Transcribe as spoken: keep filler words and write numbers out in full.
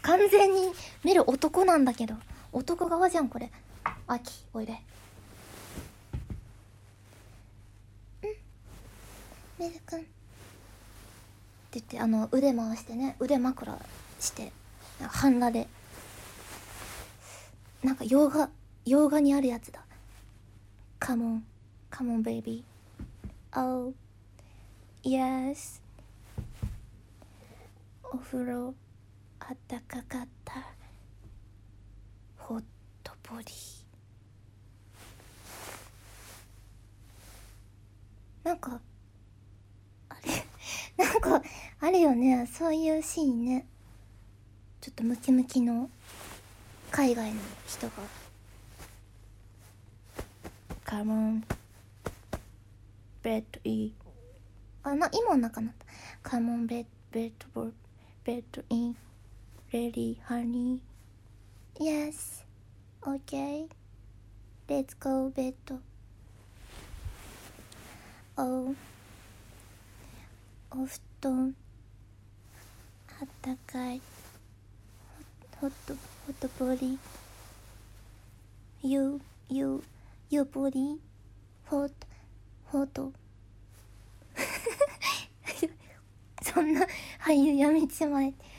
完全に見る男なんだけど、男側じゃんこれ。あきおいで。うんメルくんって言って、あの腕回してね、腕枕して半裸で、なんか洋画洋画にあるやつだ。カモンカモンベイビー。Oh yes。お風呂あったかかった。ホットボディ。なんかあれなんかあるよね、そういうシーンね。ちょっとムキムキの海外の人がカモンベッドイン、あな今の中になった。カモンベッドベッドベッドインレディーハニー Yes OK Let's go ベッド。おお布団あったかい。ホットホットボディ You You You body hot hot そんな俳優やめちまえ。